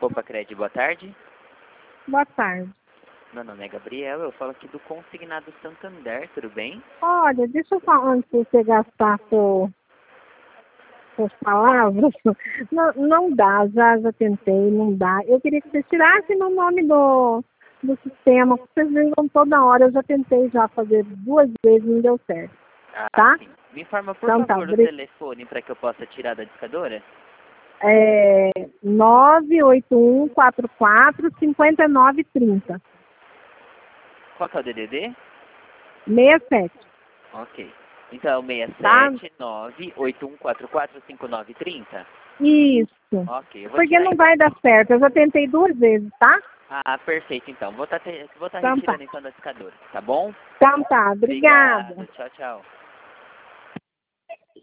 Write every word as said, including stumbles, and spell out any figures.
Opa, Cred, boa tarde. Boa tarde. Meu nome é Gabriel, eu falo aqui do Consignado Santander, tudo bem? Olha, deixa eu falar antes de você gastar com as palavras. Não, não dá, já, já tentei, não dá. Eu queria que você tirasse meu nome do, do sistema, porque vocês ligam toda hora. Eu já tentei já fazer duas vezes, não deu certo. Ah, Tá? sim. Me informa, por Então tá, favor, o bri- telefone para que eu possa tirar da discadora? É nove oito um quatro quatro cinco nove três zero. Qual que é o D D D? sessenta e sete. Ok. Então, Tá? seis sete nove oito um quatro quatro cinco nove três zero? Isso. Ok, eu vou Porque tirar não então. vai dar certo. Eu já tentei duas vezes, tá? Ah, perfeito então. Vou estar vou tá Então tá. retirando então da discadora, tá bom? Então tá. Obrigada. Obrigado, tchau, tchau.